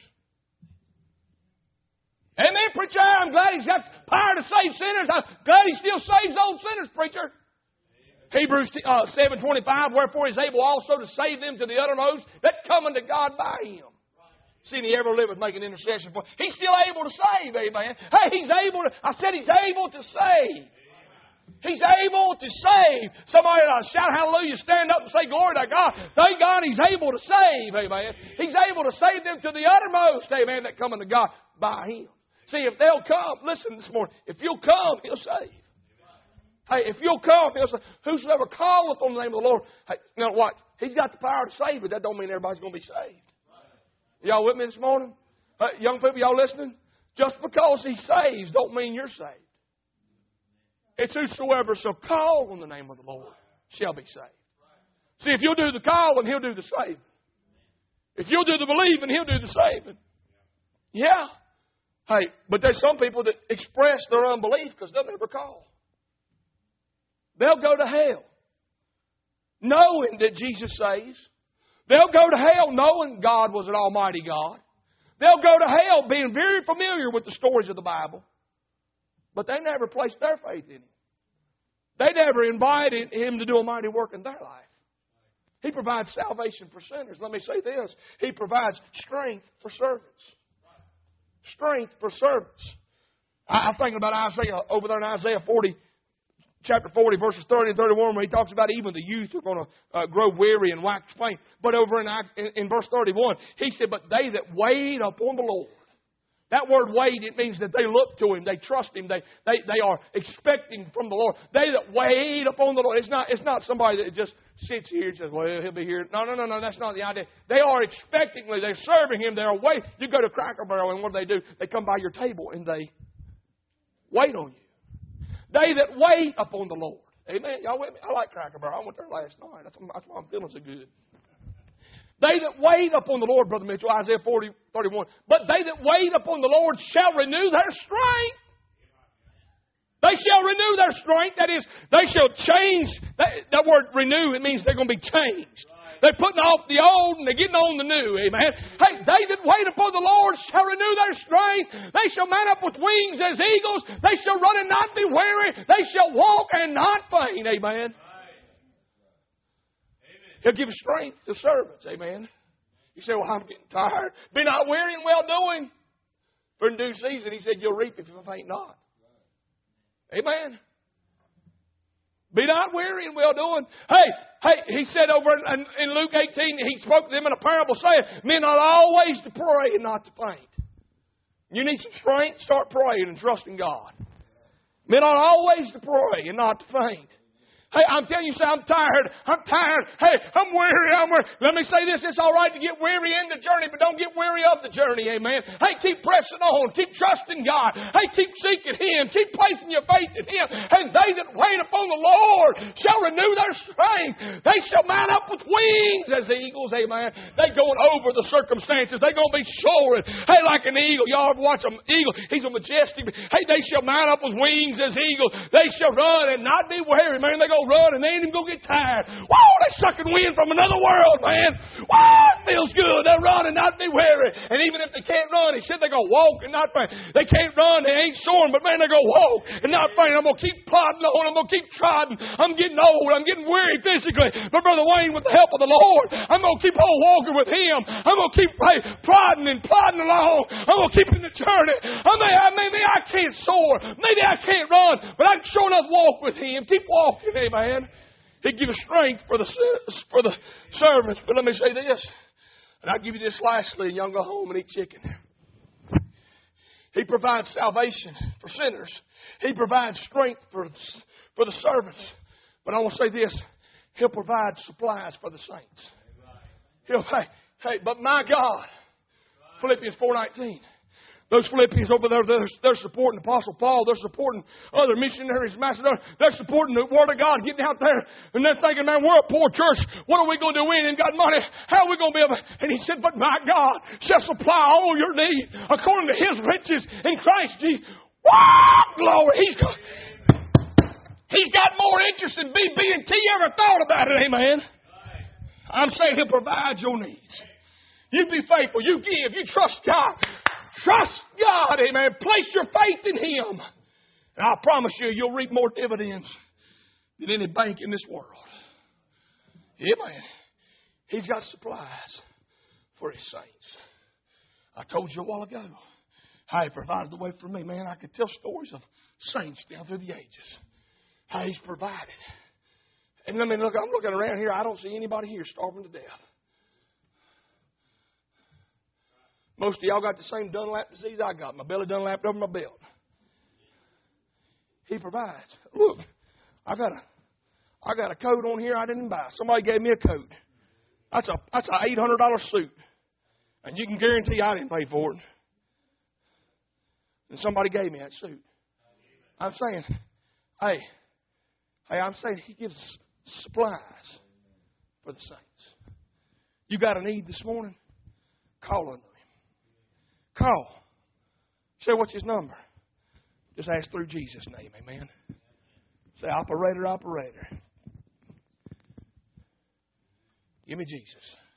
Amen, preacher. I'm glad He's got power to save sinners. I'm glad He still saves old sinners, preacher. Hebrews 7:25, wherefore He's able also to save them to the uttermost that come unto God by Him. See, He ever liveth making intercession for. He's still able to save, amen. Hey, He's able to, I said He's able to save. He's able to save. Somebody shout hallelujah, stand up and say glory to God. Thank God He's able to save. Amen. He's able to save them to the uttermost. Amen. That coming to God by Him. See, if they'll come, listen this morning. If you'll come, He'll save. Hey, if you'll come, He'll say, whosoever calleth on the name of the Lord. Hey, now what? He's got the power to save, but that don't mean everybody's going to be saved. Y'all with me this morning? Young people, y'all listening? Just because He saves don't mean you're saved. It's whosoever shall call on the name of the Lord shall be saved. See, if you'll do the calling, He'll do the saving. If you'll do the believing, He'll do the saving. Yeah. Hey, but there's some people that express their unbelief because they'll never call. They'll go to hell knowing that Jesus saves. They'll go to hell knowing God was an almighty God. They'll go to hell being very familiar with the stories of the Bible. But they never placed their faith in Him. They never invited Him to do a mighty work in their life. He provides salvation for sinners. Let me say this. He provides strength for servants. Strength for servants. I'm thinking about Isaiah, over there in Isaiah 40, chapter 40, verses 30 and 31, where he talks about even the youth are going to grow weary and wax faint. But over in verse 31, he said, but they that wait upon the Lord. That word wait, it means that they look to Him, they trust Him, they are expecting from the Lord. They that wait upon the Lord. It's not somebody that just sits here and says, well, He'll be here. No, that's not the idea. They are expectingly, they're serving Him, they're waiting. You go to Cracker Barrel and what do? They come by your table and they wait on you. They that wait upon the Lord. Amen. Y'all with me? I like Cracker Barrel. I went there last night. That's why I'm feeling so good. They that wait upon the Lord, Brother Mitchell, Isaiah 40, 31. But they that wait upon the Lord shall renew their strength. They shall renew their strength. That is, they shall change. That word renew, it means they're going to be changed. They're putting off the old and they're getting on the new. Amen. Hey, they that wait upon the Lord shall renew their strength. They shall mount up with wings as eagles. They shall run and not be weary. They shall walk and not faint. Amen. He'll give strength to servants. Amen. You say, well, I'm getting tired. Be not weary in well-doing. For in due season, He said, you'll reap if you faint not. Amen. Be not weary in well-doing. Hey, He said over in Luke 18, He spoke to them in a parable saying, men ought always to pray and not to faint. You need some strength, start praying and trusting God. Men ought always to pray and not to faint. Hey, I'm telling you, say, I'm tired. Hey, I'm weary. Let me say this. It's all right to get weary in the journey, but don't get weary of the journey. Amen. Hey, keep pressing on. Keep trusting God. Hey, keep seeking Him. Keep placing your faith in Him. And they that wait upon the Lord shall renew their strength. They shall mount up with wings as the eagles. Amen. They going over the circumstances. They going to be soaring. Hey, like an eagle. Y'all ever watch an eagle? He's a majestic. Hey, they shall mount up with wings as eagles. They shall run and not be weary. Man, they go run and they ain't even going to get tired. Whoa, they're sucking wind from another world, man. Whoa, it feels good. They run and not be weary. And even if they can't run, He said they're going to walk and not faint. They can't run, they ain't soaring, but man, they're going to walk and not faint. I'm going to keep plodding on. I'm going to keep trotting. I'm getting old. I'm getting weary physically. But Brother Wayne, with the help of the Lord, I'm going to keep on walking with Him. I'm going to keep plodding and plodding along. I'm going to keep in the journey. Maybe I can't soar. Maybe I can't run, but I can sure enough walk with Him. Keep walking, amen. He'd give us strength for the servants. But let me say this, and I'll give you this lastly, and y'all go home and eat chicken. He provides salvation for sinners. He provides strength for the servants. But I want to say this, He'll provide supplies for the saints. But my God, Philippians 4:19. Those Philippians over there, they're supporting Apostle Paul. They're supporting other missionaries, Macedonia. They're supporting the Word of God, getting out there. And they're thinking, man, we're a poor church. What are we going to do? We ain't got money. How are we going to be able to? And he said, but my God shall supply all your need according to His riches in Christ Jesus. Wow, glory. He's got more interest in BB&T ever thought about it, amen. I'm saying He'll provide your needs. You be faithful. You give. You trust God. Trust God, amen. Place your faith in Him. And I promise you'll reap more dividends than any bank in this world. Amen. He's got supplies for His saints. I told you a while ago how He provided the way for me. Man, I could tell stories of saints down through the ages. How He's provided. And I mean, look, I'm looking around here. I don't see anybody here starving to death. Most of y'all got the same Dunlap disease I got. My belly done lapped over my belt. He provides. Look, I got a coat on here I didn't buy. Somebody gave me a coat. That's a $800 suit. And you can guarantee I didn't pay for it. And somebody gave me that suit. I'm saying, hey, I'm saying He gives supplies for the saints. You got a need this morning? Call on Him. Call. Say, what's His number? Just ask through Jesus' name, amen. Say, operator, operator. Give me Jesus.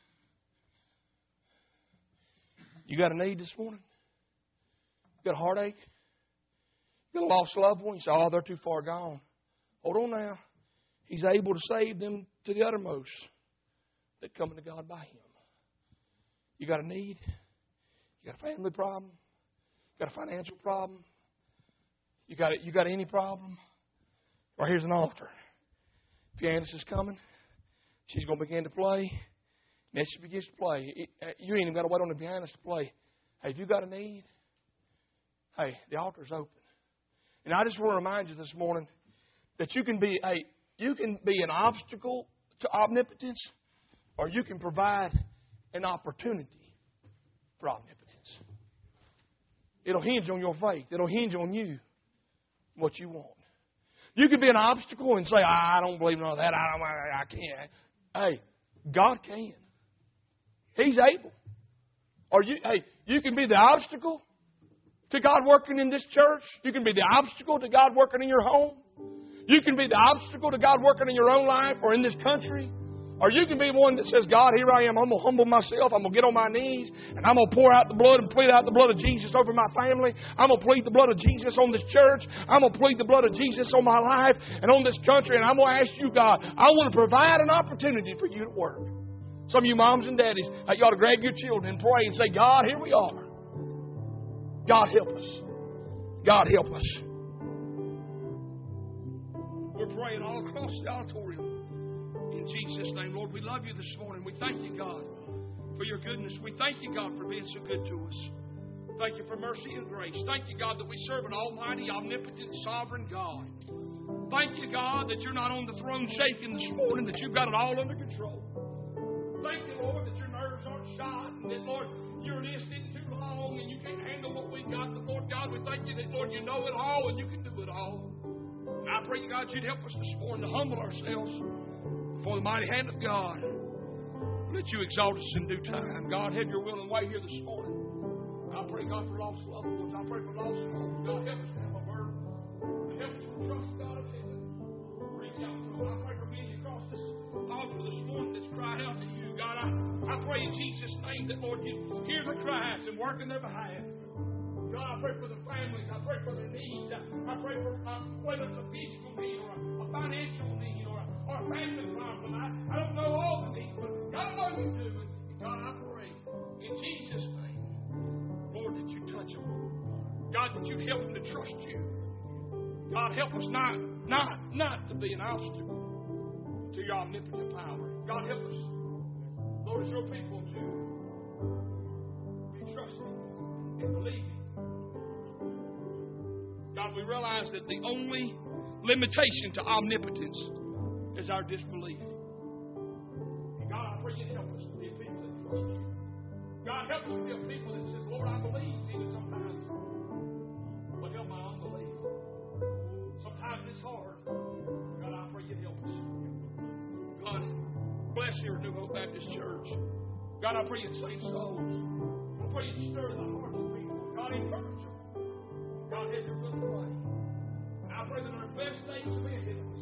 You got a need this morning? You got a heartache? You got a lost loved one? You say, oh, they're too far gone. Hold on now. He's able to save them to the uttermost that come to God by Him. You got a need? You got a family problem? You got a financial problem? You got any problem? Well, here's an altar. Pianist is coming. She's going to begin to play. And as she begins to play, you ain't even got to wait on the pianist to play. Hey, if you got a need, hey, the altar's open. And I just want to remind you this morning that you can be an obstacle to omnipotence, or you can provide an opportunity for omnipotence. It'll hinge on your faith. It'll hinge on you, what you want. You can be an obstacle and say, I don't believe in all that. I can't. Hey, God can. He's able. Or you can be the obstacle to God working in this church. You can be the obstacle to God working in your home. You can be the obstacle to God working in your own life or in this country. Or you can be one that says, God, here I am. I'm going to humble myself. I'm going to get on my knees. And I'm going to pour out the blood and plead out the blood of Jesus over my family. I'm going to plead the blood of Jesus on this church. I'm going to plead the blood of Jesus on my life and on this country. And I'm going to ask you, God, I want to provide an opportunity for you to work. Some of you moms and daddies, you ought to grab your children and pray and say, God, here we are. God, help us. God, help us. We're praying all across the auditorium. In Jesus' name, Lord, we love you this morning. We thank you, God, for your goodness. We thank you, God, for being so good to us. Thank you for mercy and grace. Thank you, God, that we serve an almighty, omnipotent, sovereign God. Thank you, God, that you're not on the throne shaking this morning, that you've got it all under control. Thank you, Lord, that your nerves aren't shot, and that, Lord, your list isn't too long, and you can't handle what we got. But, Lord God, we thank you that, Lord, you know it all, and you can do it all. And I pray, God, you'd help us this morning to humble ourselves before the mighty hand of God. Let you exalt us in due time. God, have your will and way here this morning. I pray, God, for lost loved ones. I pray for lost souls. God, help us to have a burden. Help us to trust God of heaven. Reach out to them. I pray for many across this altar this morning that's cried out to you. God, I pray in Jesus' name that, Lord, you hear their cries and work in their behalf. God, I pray for the families. I pray for their needs. I pray for whether it's a physical need or a financial need or a family problem. I don't know all the needs, but God, I know you do. And God, I pray in Jesus' name, Lord, that you touch them. God, that you help them to trust you. God, help us not to be an obstacle to your omnipotent power. God, help us, Lord, as your people to be trusting and believing. God, we realize that the only limitation to omnipotence is our disbelief. And God, I pray you help us to be people that trust you. God, help us to be a people that says, Lord, I believe even sometimes, but help my unbelief. Sometimes it's hard. God, I pray you help us. God, bless your New Hope Baptist Church. God, I pray you save souls. I pray you stir the hearts of people. God, encourage them. God, have your will and way. And I pray that our best days ahead